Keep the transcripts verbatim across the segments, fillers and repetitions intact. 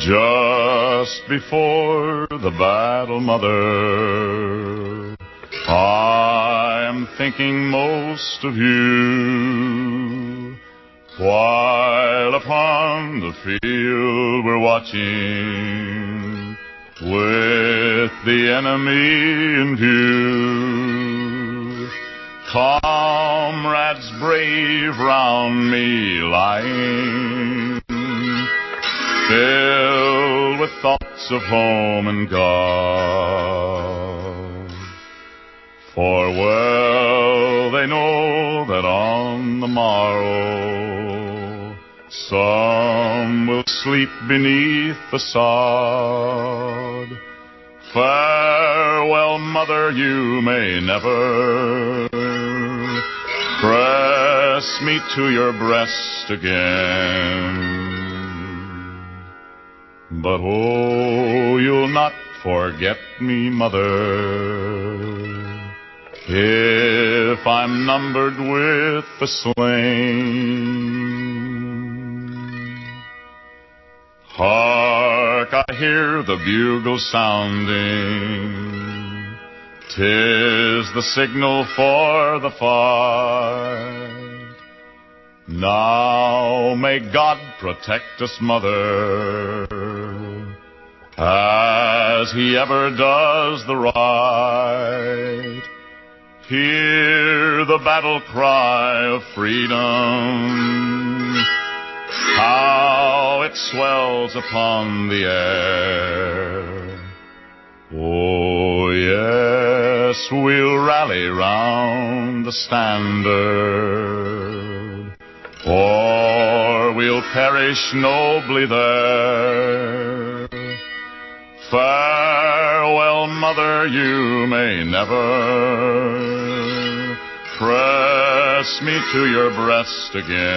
Just before the battle, Mother, I'm thinking most of you. While upon the field we're watching, with the enemy in view, comrades brave round me lying, filled with thoughts of home and God. For well they know that on the morrow some will sleep beneath the sod. Farewell, Mother, you may never press me to your breast again. But oh, you'll not forget me, Mother, if I'm numbered with the slain. Hark, I hear the bugle sounding, 'tis the signal for the fight. Now may God protect us, Mother, as He ever does the right. Hear the battle cry of freedom, how it swells upon the air. Oh, yes, we'll rally round the standard, or we'll perish nobly there. Farewell, Mother, you may never press me to your breast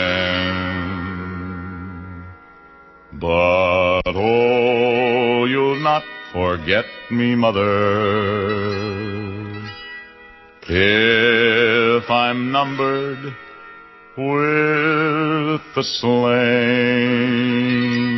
again. But oh, you'll not forget me, Mother, if I'm numbered with the slain.